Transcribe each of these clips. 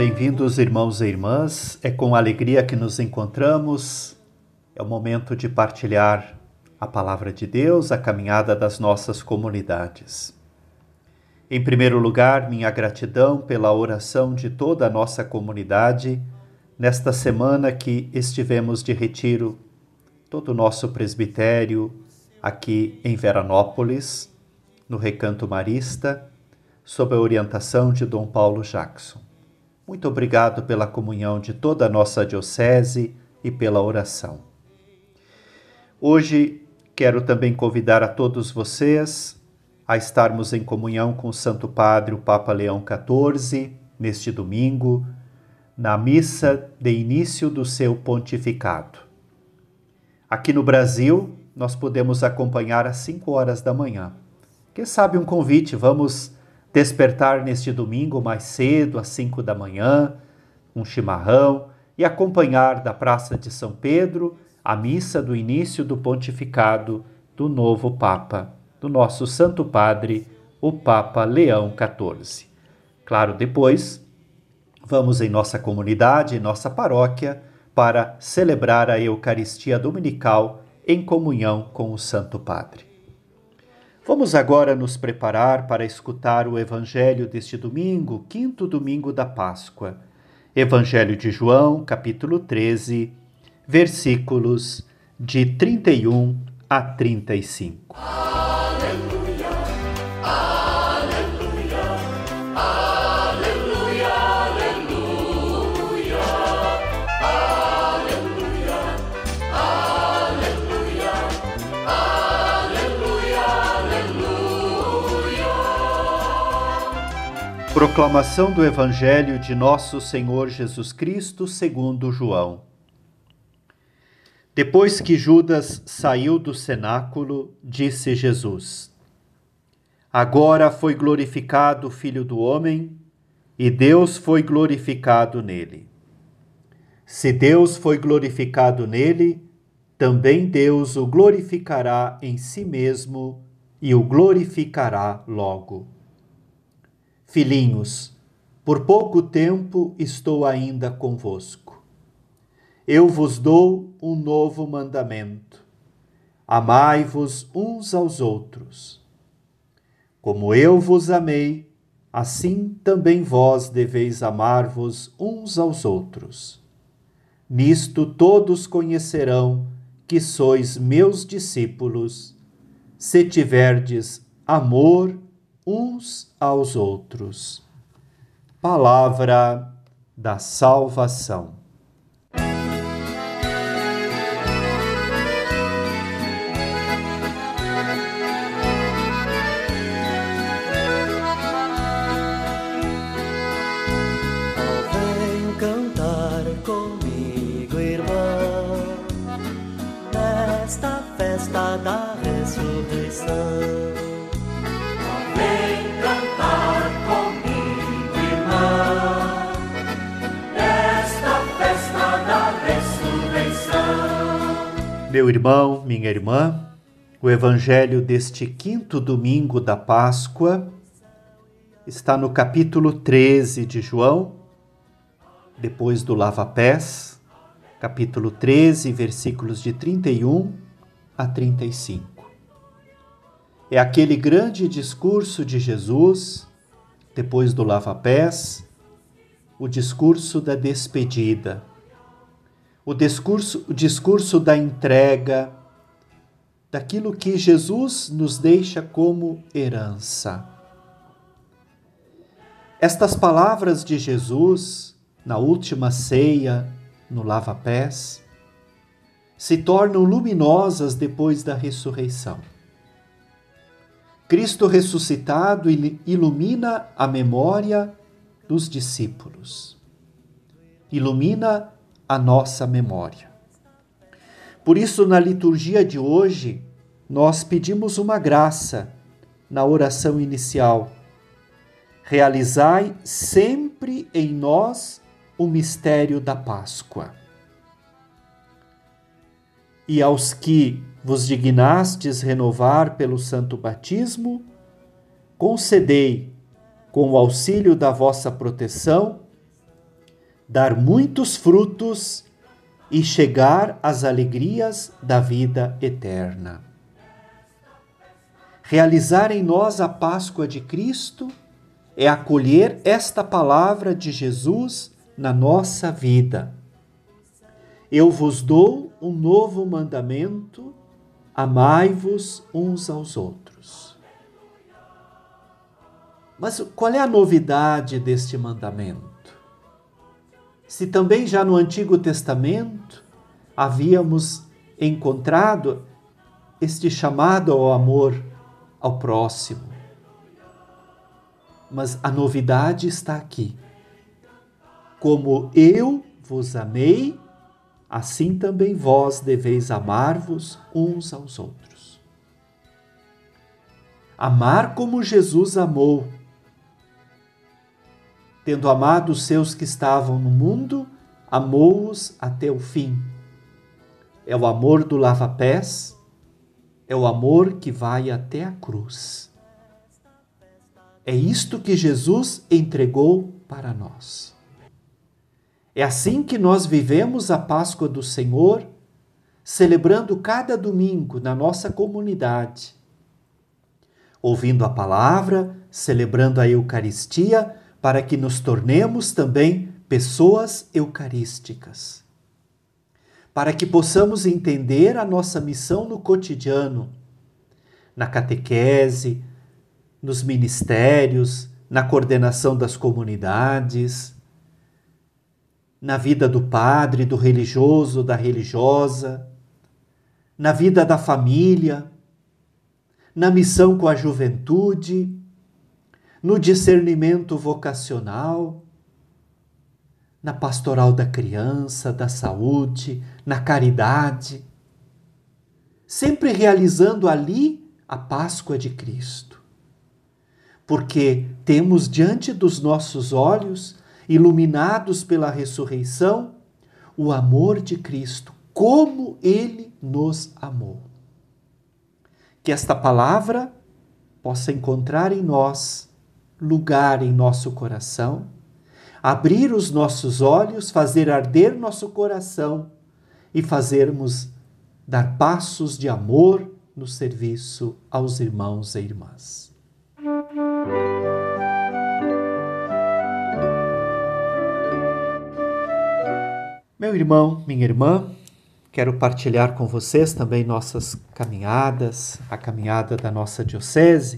Bem-vindos, irmãos e irmãs. É com alegria que nos encontramos. É o momento de partilhar a palavra de Deus, a caminhada das nossas comunidades. Em primeiro lugar, minha gratidão pela oração de toda a nossa comunidade nesta semana que estivemos de retiro, todo o nosso presbitério aqui em Veranópolis, no Recanto Marista, sob a orientação de Dom Paulo Jackson. Muito obrigado pela comunhão de toda a nossa diocese e pela oração. Hoje quero também convidar a todos vocês a estarmos em comunhão com o Santo Padre, o Papa Leão XIV, neste domingo, na missa de início do seu pontificado. Aqui no Brasil, nós podemos acompanhar às 5 horas da manhã. Quem sabe um convite, vamos despertar neste domingo mais cedo, às 5 da manhã, um chimarrão, e acompanhar da Praça de São Pedro a missa do início do pontificado do novo Papa, do nosso Santo Padre, o Papa Leão XIV. Claro, depois vamos em nossa comunidade, em nossa paróquia, para celebrar a Eucaristia Dominical em comunhão com o Santo Padre. Vamos agora nos preparar para escutar o Evangelho deste domingo, quinto domingo da Páscoa. Evangelho de João, capítulo 13, versículos de 31 a 35. Aleluia, aleluia, aleluia, aleluia, aleluia, aleluia, aleluia, aleluia. Proclamação do Evangelho de Nosso Senhor Jesus Cristo segundo João. Depois que Judas saiu do cenáculo, disse Jesus: Agora foi glorificado o Filho do Homem, e Deus foi glorificado nele. Se Deus foi glorificado nele, também Deus o glorificará em si mesmo e o glorificará logo. Filhinhos, por pouco tempo estou ainda convosco. Eu vos dou um novo mandamento. Amai-vos uns aos outros. Como eu vos amei, assim também vós deveis amar-vos uns aos outros. Nisto todos conhecerão que sois meus discípulos, se tiverdes amor uns aos outros. Palavra da salvação. Nesta festa da ressurreição, Vem cantar comigo, irmã, nesta festa da ressurreição. Meu irmão, minha irmã, o Evangelho deste quinto domingo da Páscoa está no capítulo 13 de João, depois do lava-pés, capítulo 13, versículos de 31 a 35. É aquele grande discurso de Jesus, depois do lava-pés, o discurso da despedida, o discurso da entrega, daquilo que Jesus nos deixa como herança. Estas palavras de Jesus, na última ceia, no lava-pés, se tornam luminosas depois da ressurreição. Cristo ressuscitado ilumina a memória dos discípulos, ilumina a nossa memória. Por isso, na liturgia de hoje, nós pedimos uma graça na oração inicial. Realizai sempre em nós o mistério da Páscoa. E aos que vos dignastes renovar pelo santo batismo, concedei, com o auxílio da vossa proteção, dar muitos frutos e chegar às alegrias da vida eterna. Realizar em nós a Páscoa de Cristo é acolher esta palavra de Jesus na nossa vida. Eu vos dou um novo mandamento, amai-vos uns aos outros. Mas qual é a novidade deste mandamento? Se também já no Antigo Testamento havíamos encontrado este chamado ao amor ao próximo. Mas a novidade está aqui. Como eu vos amei, assim também vós deveis amar-vos uns aos outros. Amar como Jesus amou. Tendo amado os seus que estavam no mundo, amou-os até o fim. É o amor do lava-pés, é o amor que vai até a cruz. É isto que Jesus entregou para nós. É assim que nós vivemos a Páscoa do Senhor, celebrando cada domingo na nossa comunidade, ouvindo a palavra, celebrando a Eucaristia, para que nos tornemos também pessoas eucarísticas. Para que possamos entender a nossa missão no cotidiano, na catequese, nos ministérios, na coordenação das comunidades, na vida do padre, do religioso, da religiosa, na vida da família, na missão com a juventude, no discernimento vocacional, na pastoral da criança, da saúde, na caridade, sempre realizando ali a Páscoa de Cristo. Porque temos diante dos nossos olhos, iluminados pela ressurreição, o amor de Cristo, como Ele nos amou. Que esta palavra possa encontrar em nós lugar em nosso coração, abrir os nossos olhos, fazer arder nosso coração e fazermos dar passos de amor no serviço aos irmãos e irmãs. Meu irmão, minha irmã, quero partilhar com vocês também nossas caminhadas, a caminhada da nossa diocese.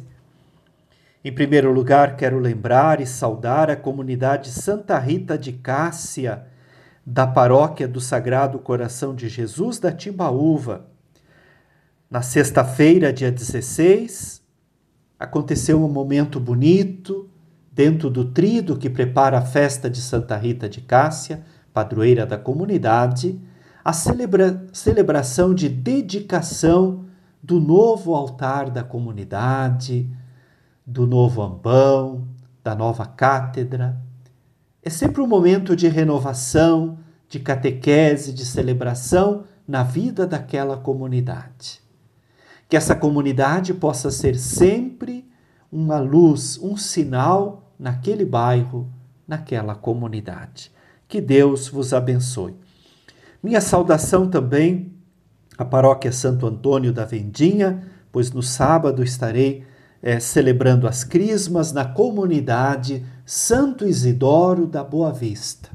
Em primeiro lugar, quero lembrar e saudar a comunidade Santa Rita de Cássia, da paróquia do Sagrado Coração de Jesus da Timbaúva. Na sexta-feira, dia 16, aconteceu um momento bonito dentro do tríduo que prepara a festa de Santa Rita de Cássia, padroeira da comunidade, a celebração de dedicação do novo altar da comunidade, do novo ambão, da nova cátedra. É sempre um momento de renovação, de catequese, de celebração na vida daquela comunidade. Que essa comunidade possa ser sempre uma luz, um sinal naquele bairro, naquela comunidade. Que Deus vos abençoe. Minha saudação também à paróquia Santo Antônio da Vendinha, pois no sábado estarei celebrando as crismas na comunidade Santo Isidoro da Boa Vista.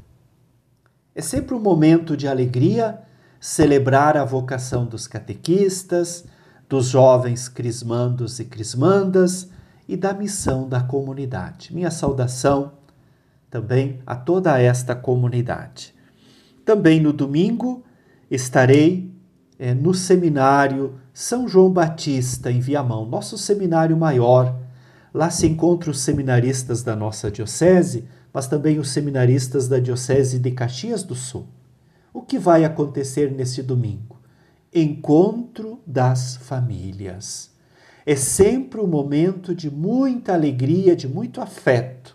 É sempre um momento de alegria celebrar a vocação dos catequistas, dos jovens crismandos e crismandas e da missão da comunidade. Minha saudação também a toda esta comunidade. Também no domingo estarei no seminário São João Batista, em Viamão, nosso seminário maior. Lá se encontram os seminaristas da nossa diocese, mas também os seminaristas da diocese de Caxias do Sul. O que vai acontecer nesse domingo? Encontro das famílias. É sempre um momento de muita alegria, de muito afeto.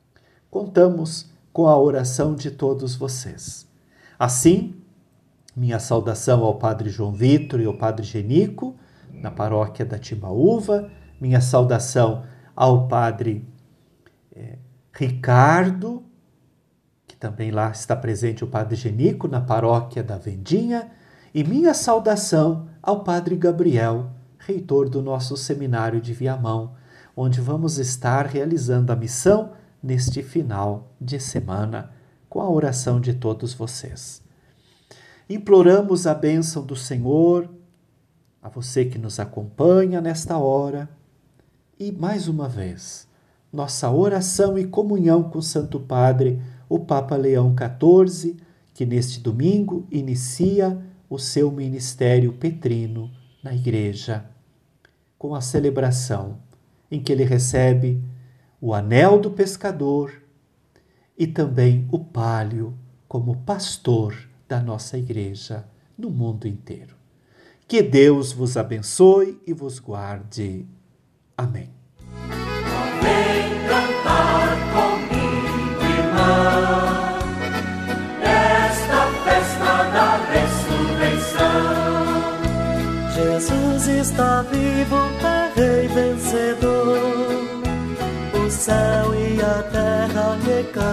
Contamos com a oração de todos vocês. Assim, minha saudação ao Padre João Vitor e ao Padre Genico, na paróquia da Timbaúva. Minha saudação ao Padre Ricardo, que também lá está presente o Padre Genico na paróquia da Vendinha, e minha saudação ao Padre Gabriel, reitor do nosso seminário de Viamão, onde vamos estar realizando a missão neste final de semana, com a oração de todos vocês. Imploramos a bênção do Senhor, a você que nos acompanha nesta hora, e mais uma vez, nossa oração e comunhão com o Santo Padre, o Papa Leão XIV, que neste domingo inicia o seu ministério petrino na Igreja, com a celebração em que ele recebe o anel do pescador e também o pálio como pastor da nossa Igreja no mundo inteiro. Que Deus vos abençoe e vos guarde. Amém. Vem cantar comigo, irmã, nesta festa da ressurreição. Jesus está vivo, é Rei vencedor. O céu e a terra lhe cantam.